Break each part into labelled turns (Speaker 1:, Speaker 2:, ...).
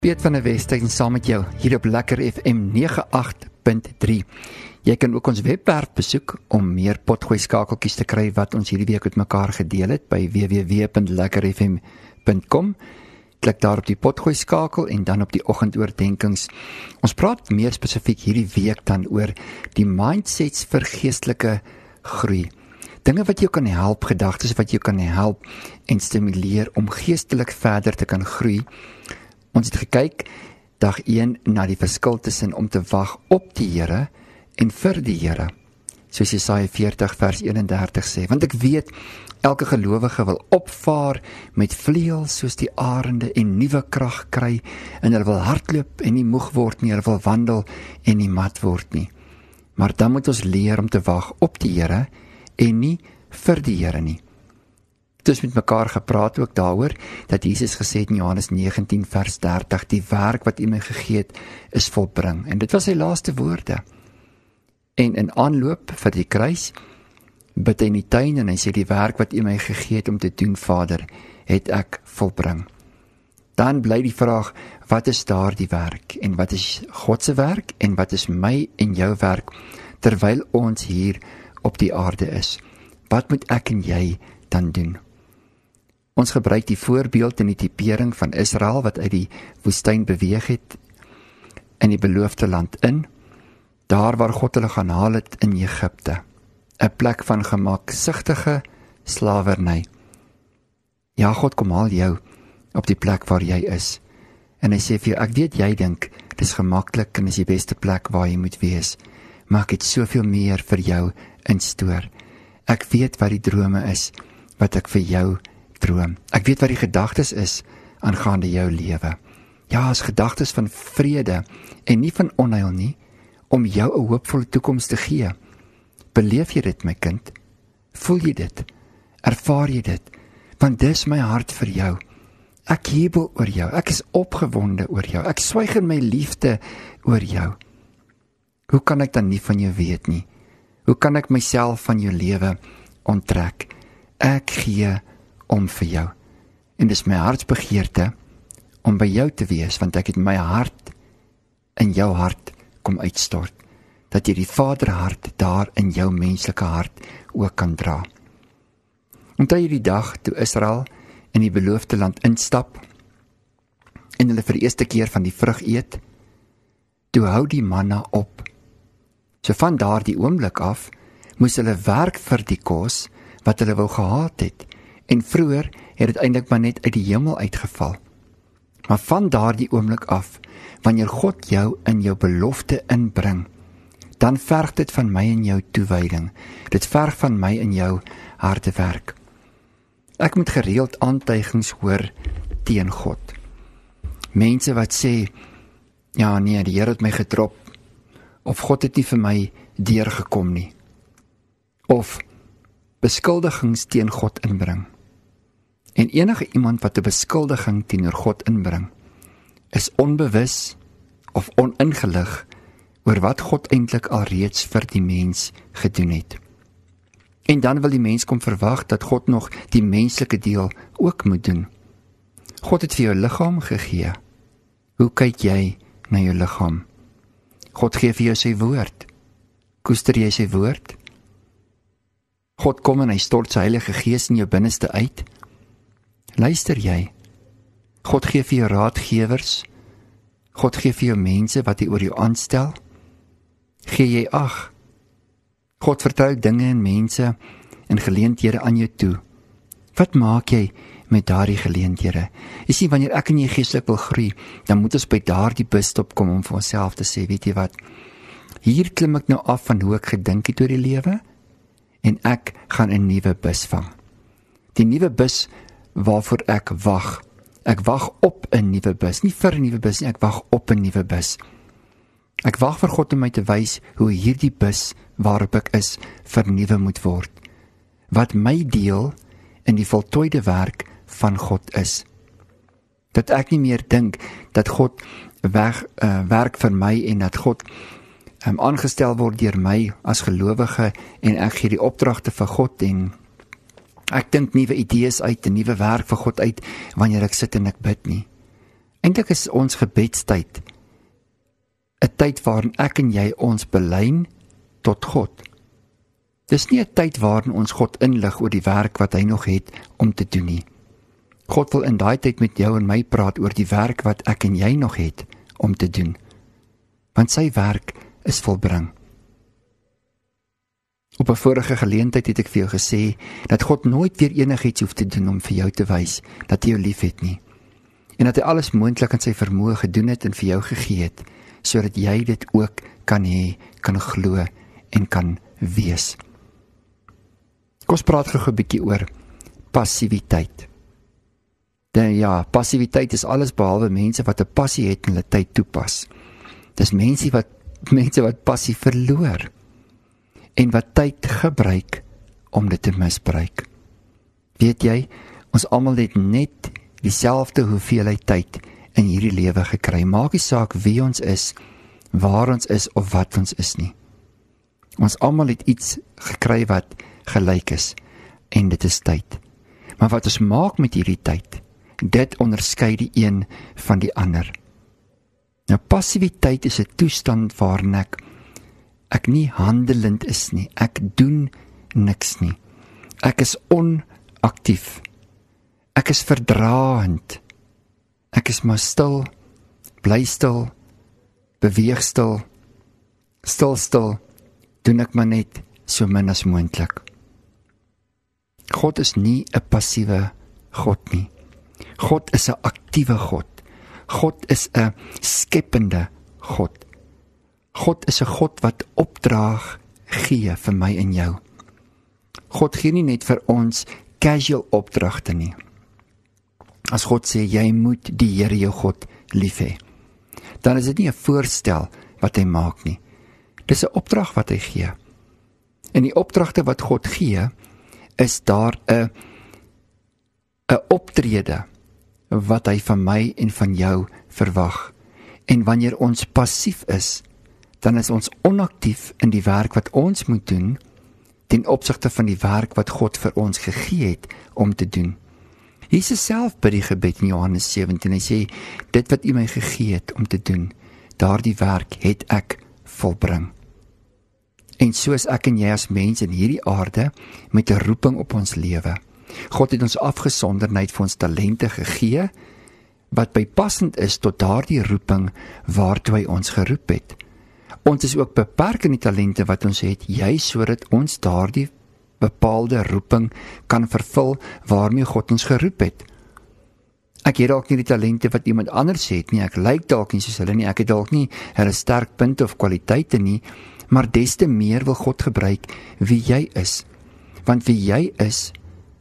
Speaker 1: Piet van der Westhuizen saam met jou hier op Lekker FM 98.3. Jy kan ook ons webwerf besoek om meer potgooi skakeltjies te kry wat ons hierdie week met mekaar gedeel het by www.lekkerfm.com. Klik daar op die potgooi skakel en dan op die oggendoordenkings. Ons praat meer spesifiek hierdie week dan oor die mindsets vir geestelike groei. Dinge wat jou kan help, gedagtes wat jou kan help en stimuleer om geestelik verder te kan groei. Ons het gekyk, dag 1, na die verskil tussen om te wag op die Here en vir die Here. Soos Jesaja 40 vers 31 sê, want ek weet, elke gelowige wil opvaar met vleuels soos die arende en nuwe krag kry, en hulle wil hardloop en nie moeg word nie, hulle wil wandel en nie mat word nie. Maar dan moet ons leer om te wag op die Here en nie vir die Here nie. Het is met mekaar gepraat ook daaroor, dat Jesus gesê het in Johannes 19 vers 30, die werk wat U my gegee het, is volbring. En dit was sy laaste woorde. En in aanloop vir die kruis, bid hy in die tuin en hy sê, die werk wat U my gegee het om te doen, Vader, het ek volbring. Dan bly die vraag, wat is daar die werk? En wat is God se werk? En wat is my en jou werk, terwyl ons hier op die aarde is? Wat moet ek en jy dan doen? Ons gebruik die voorbeeld en die typering van Israel wat uit die woestyn beweeg het in die beloofde land in, daar waar God hulle gaan haal het in Egipte, 'n plek van gemaksigtige slawerny. Ja, God kom haal jou op die plek waar jy is, en hy sê vir jou, ek weet jy dink, dit is gemaklik en is die beste plek waar jy moet wees, maar ek het soveel meer vir jou in stoor. Ek weet wat die drome is, wat ek vir jou droom. Ek weet wat die gedagtes is aangaande jou lewe. Ja, as gedagtes van vrede en nie van onheil nie, om jou 'n hoopvolle toekoms te gee. Beleef jy dit, my kind? Voel jy dit? Ervaar jy dit? Want dis my hart vir jou. Ek jubel oor jou. Ek is opgewonde oor jou. Ek swyg in my liefde oor jou. Hoe kan ek dan nie van jou weet nie? Hoe kan ek myself van jou lewe onttrek? Ek gee om vir jou. En dis my hartsbegeerte om by jou te wees, want ek het my hart in jou hart kom uitstort, dat jy die Vaderhart daar in jou menslike hart ook kan dra. Onthou jy die dag toe Israel in die beloofde land instap en hulle vir die eerste keer van die vrug eet? Toe hou die manna op. So van daardie oomblik af moes hulle werk vir die kos wat hulle wou gehad het. En vroeër het dit eintlik maar net uit die hemel uitgeval. Maar van daardie oomblik af, wanneer God jou in jou belofte inbring, dan verg dit van my en jou toewyding. Dit verg van my en jou harde werk. Ek moet gereeld aantuigings hoor teen God. Mense wat sê, ja nee, die Here het my gedrop, of God het nie vir my deurgekom nie, of beskuldigings teen God inbring. En enige iemand wat 'n beskuldiging teenoor God inbring, is onbewus of oningelig oor wat God eintlik alreeds vir die mens gedoen het. En dan wil die mens kom verwag dat God nog die menslike deel ook moet doen. God het vir jou liggaam gegee. Hoe kyk jy na jou liggaam? God gee vir jou sy woord. Koester jy sy woord? God kom en hy stort sy Heilige Gees in jou binneste uit. Luister jy? God gee vir jou raadgewers. God gee vir jou mense wat hy oor jou aanstel. Gee jy ag? God vertrou dinge en mense en geleenthede aan jou toe. Wat maak jy met daardie geleenthede? Jy sien, wanneer ek en jy geestelik wil groei, dan moet ons by daardie busstop kom om vir onsself te sê, weet jy wat? Hier klim ek nou af van hoe ek gedink het oor die lewe, en ek gaan 'n nuwe bus vang. Die nuwe bus waarvoor ek wag. Ek wag op 'n nuwe bus, nie vir 'n nuwe bus nie, ek wag op 'n nuwe bus. Ek wag vir God om my te wys hoe hierdie bus waarop ek is vernuwe moet word. Wat my deel in die voltooide werk van God is. Dat ek nie meer dink dat God werk vir my en dat God aangestel word deur my as gelowige en ek gee die opdragte vir God en ek dink nuwe idees uit, 'n nuwe werk vir God uit wanneer ek sit en ek bid nie. Eintlik is ons gebedstyd 'n tyd waarin ek en jy ons belyn tot God. Dis nie 'n tyd waarin ons God inlig oor die werk wat hy nog het om te doen nie. God wil in daai tyd met jou en my praat oor die werk wat ek en jy nog het om te doen. Want sy werk is volbring. Op 'n vorige geleentheid het ek vir jou gesê dat God nooit weer enigiets hoef te doen om vir jou te wys dat hy jou liefhet nie. En dat hy alles moontlik in sy vermoë gedoen het en vir jou gegee het, sodat jy dit ook kan hê, kan glo en kan wees. Kom ons praat gou 'n bietjie oor passiwiteit. Ja, passiwiteit is alles behalwe mense wat 'n passie het en hulle tyd toepas. Dis mense wat passie verloor en wat tyd gebruik om dit te misbruik. Weet jy, ons almal het net dieselfde hoeveelheid tyd in hierdie lewe gekry. Maak nie saak wie ons is, waar ons is of wat ons is nie. Ons almal het iets gekry wat gelyk is en dit is tyd. Maar wat ons maak met hierdie tyd, dit onderskei die een van die ander. Nou passiwiteit is 'n toestand waarin ek nie handelend is nie. Ek doen niks nie. Ek is onaktief. Ek is verdraand. Ek is maar stil, bly stil, beweeg stil, stil, doen ek maar net so min as moontlik. God is nie 'n passiewe God nie. God is 'n aktiewe God. God is 'n skepende God. God is 'n God wat opdrag gee vir my en jou. God gee nie net vir ons casual opdragte nie. As God sê, jy moet die Here jou God lief hê, dan is dit nie 'n voorstel wat hy maak nie. Dis 'n opdrag wat hy gee. En die opdragte wat God gee, is daar 'n optrede wat hy van my en van jou verwag. En wanneer ons passief is, dan is ons onaktief in die werk wat ons moet doen, ten opsigte van die werk wat God vir ons gegee het om te doen. Jesus self bid die gebed in Johannes 17, hy sê, dit wat U my gegee het om te doen, daardie werk het ek volbring. En so is ek en jy as mens in hierdie aarde met 'n roeping op ons lewe. God het ons afgesonder en hy het vir ons talente gegee, wat bypassend is tot daardie roeping waartoe hy ons geroep het. Ons is ook beperk in die talente wat ons het, juis sodat ons daardie bepaalde roeping kan vervul waarmee God ons geroep het. Ek het dalk nie die talente wat iemand anders het nie, ek lyk dalk nie soos hulle nie, ek het dalk nie hulle sterkpunte of kwaliteite nie, maar des te meer wil God gebruik wie jy is. Want wie jy is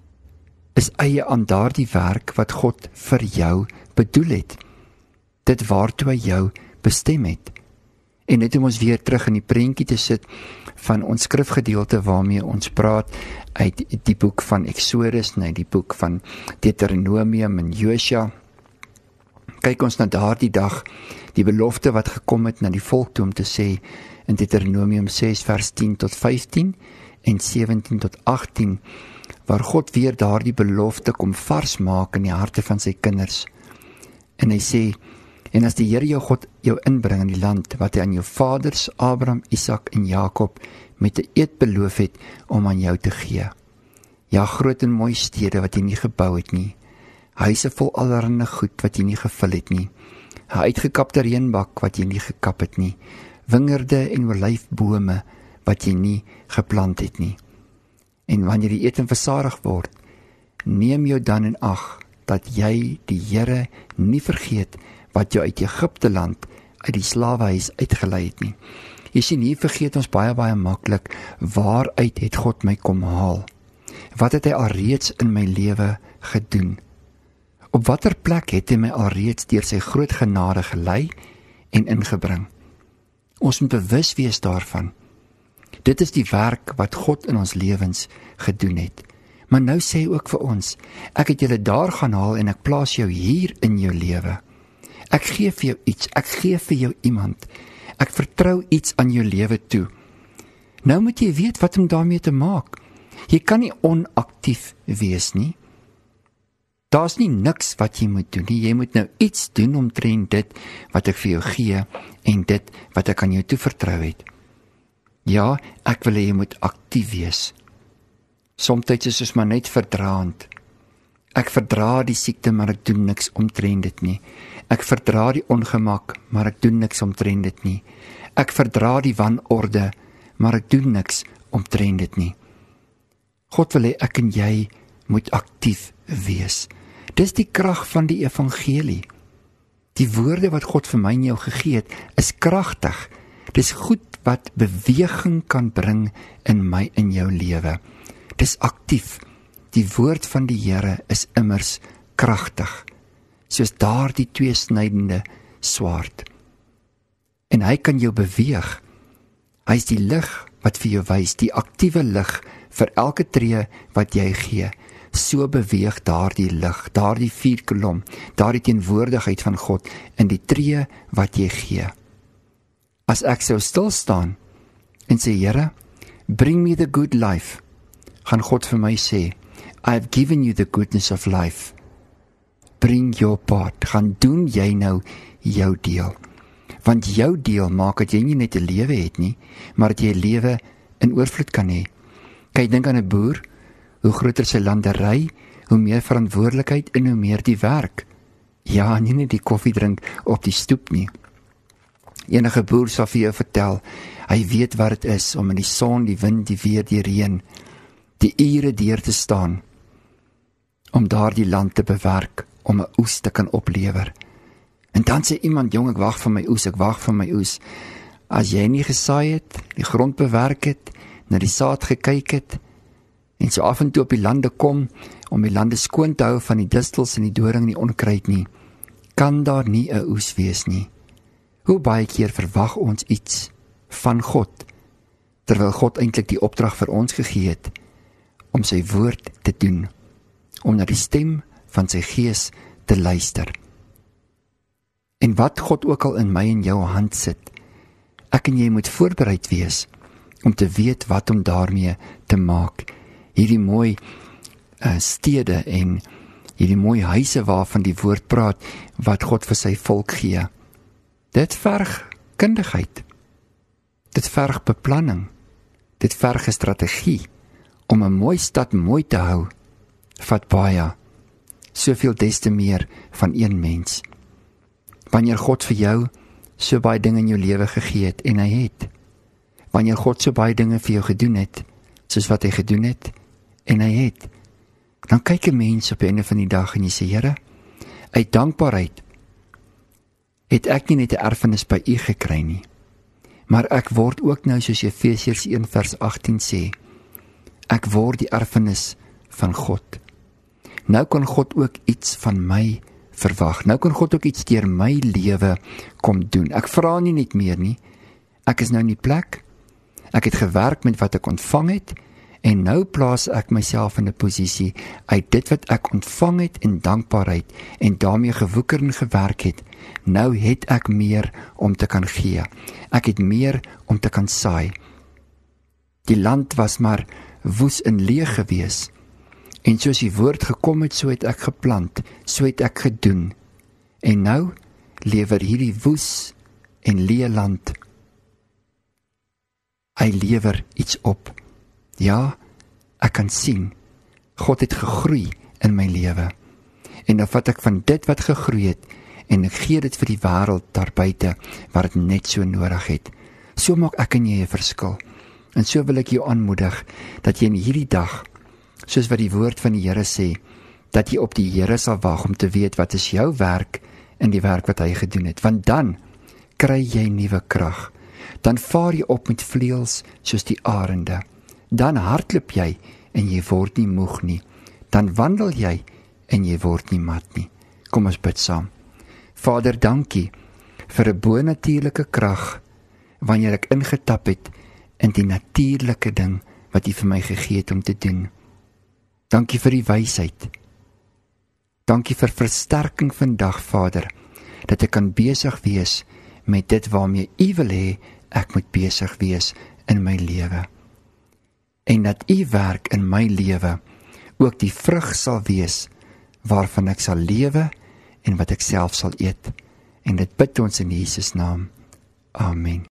Speaker 1: eie aan daardie werk wat God vir jou bedoel het. Dit waartoe hy jou bestem het. En net om ons weer terug in die prentjie te sit van ons skrifgedeelte waarmee ons praat uit die boek van Exodus, die boek van Deuteronomium en Josua. Kyk ons na daardie dag, die belofte wat gekom het na die volk toe om te sê in Deuteronomium 6 vers 10 tot 15 en 17 tot 18, waar God weer daardie belofte kom vars maak in die harte van sy kinders. En hy sê, en as die Here jou God jou inbring in die land wat hy aan jou vaders Abraham, Isak en Jakob met 'n eed beloof het om aan jou te gee. Ja, groot en mooi stede wat jy nie gebou het nie, huise vol allerlei goed wat jy nie gevul het nie, 'n uitgekapte reënbak wat jy nie gekap het nie, wingerde en olyfbome wat jy nie geplant het nie. En wanneer die eten versadig word, neem jou dan in ag dat jy die Here nie vergeet wat jou uit Egipte land, uit die slawehuis uitgelei het nie. Jy sien, hier vergeet ons baie maklik, waaruit het God my kom haal? Wat het hy alreeds in my lewe gedoen? Op watter plek het hy my alreeds deur sy groot genade gelei en ingebring? Ons moet bewus wees daarvan. Dit is die werk wat God in ons lewens gedoen het. Maar nou sê hy ook vir ons, ek het julle daar gaan haal en ek plaas jou hier in jou lewe. Ek gee vir jou iets, ek gee vir jou iemand. Ek vertrou iets aan jou lewe toe. Nou moet jy weet wat om daarmee te maak. Jy kan nie onaktief wees nie. Daar's nie niks wat jy moet doen nie. Jy moet nou iets doen omtrent dit wat ek vir jou gee en dit wat ek aan jou toevertrou het. Ja, ek wil hê jy moet aktief wees. Somtyds is ons maar net verdraand. Ek verdra die siekte, maar ek doen niks omtrent dit nie. Ek verdra die ongemak, maar ek doen niks omtrent dit nie. Ek verdra die wanorde, maar ek doen niks omtrent dit nie. God wil hê ek en jy moet aktief wees. Dis die krag van die evangelie. Die woorde wat God vir my en jou gegee het, is kragtig. Dis goed wat beweging kan bring in my en jou lewe. Dis aktief. Die woord van die Here is immers kragtig, soos daardie tweesnydende swaard. En hy kan jou beweeg. Hy is die lig wat vir jou wys, die aktiewe lig vir elke tree wat jy gee. So beweeg daardie lig, daardie vuurkolom, daardie teenwoordigheid van God in die tree wat jy gee. As ek sou stil staan en sê, Here, bring me the good life, gaan God vir my sê, I have given you the goodness of life. Bring your part. Gaan doen jy nou jou deel. Want jou deel maak dat jy nie net 'n lewe het nie, maar dat jy 'n lewe in oorvloed kan hê. Kyk, dink aan 'n boer. Hoe groter sy landery, hoe meer verantwoordelikheid en hoe meer die werk. Ja, nie net die koffie drink op die stoep nie. Enige boer sal vir jou vertel, hy weet wat dit is om in die son, die wind, die weer, die reën, die ure deur te staan, om daardie land te bewerk, om 'n oes te kan oplewer. En dan sê iemand, jong, ek wag vir my oes, ek wag vir my oes. As jy nie gesaai het, die grond bewerk het, na die saad gekyk het, en so af en toe op die lande kom, om die lande skoon te hou van die distels en die doring en die onkruid nie, kan daar nie 'n oes wees nie. Hoe baie keer verwag ons iets van God, terwyl God eintlik die opdrag vir ons gegee het, om sy woord te doen, om na die stem van sy gees te luister. En wat God ook al in my en jou hand sit, ek en jy moet voorbereid wees, om te weet wat om daarmee te maak. Hierdie mooi stede en hierdie mooi huise waarvan die woord praat, wat God vir sy volk gee. Dit verg kundigheid. Dit verg beplanning. Dit verg 'n strategie. Om 'n mooi stad mooi te hou, vat baie, soveel des te meer van een mens. Wanneer God vir jou so baie dinge in jou lewe gegee het, en hy het, wanneer God so baie dinge vir jou gedoen het, soos wat hy gedoen het, en hy het, dan kyk 'n mens op die einde van die dag en jy sê, Here, uit dankbaarheid het ek nie net 'n erfenis by U gekry nie, maar ek word ook nou, soos Efesiërs 1 vers 18 sê, ek word die erfenis van God. Nou kan God ook iets van my verwag. Nou kan God ook iets deur my lewe kom doen. Ek vra nie net meer nie. Ek is nou in die plek. Ek het gewerk met wat ek ontvang het, en nou plaas ek myself in 'n posisie uit dit wat ek ontvang het in dankbaarheid en daarmee gewoeker en gewerk het. Nou het ek meer om te kan gee. Ek het meer om te kan saai. Die land was maar woes en leeg gewees. En soos die woord gekom het, so het ek geplant, so het ek gedoen. En nou lewer hierdie woes en leë land, hy lewer iets op. Ja, ek kan sien, God het gegroei in my lewe. En dan vat ek van dit wat gegroei het, en ek gee dit vir die wêreld daar buite, wat dit net so nodig het. So maak ek en jy 'n verskil. En so wil ek jou aanmoedig, dat jy in hierdie dag, soos wat die woord van die Here sê, dat jy op die Here sal wag om te weet wat is jou werk in die werk wat hy gedoen het. Want dan kry jy nuwe krag. Dan vaar jy op met vleuels soos die arende. Dan hardloop jy en jy word nie moeg nie. Dan wandel jy en jy word nie mat nie. Kom ons bid saam. Vader, dankie vir 'n bonatuurlike krag wanneer ek ingetap het in die natuurlike ding wat U vir my gegee het om te doen. Dankie vir die wysheid. Dankie vir versterking vandag, Vader, dat ek kan besig wees met dit waarmee U wil hê ek moet besig wees in my lewe. En dat U werk in my lewe ook die vrug sal wees waarvan ek sal lewe en wat ek self sal eet. En dit bid ons in Jesus naam. Amen.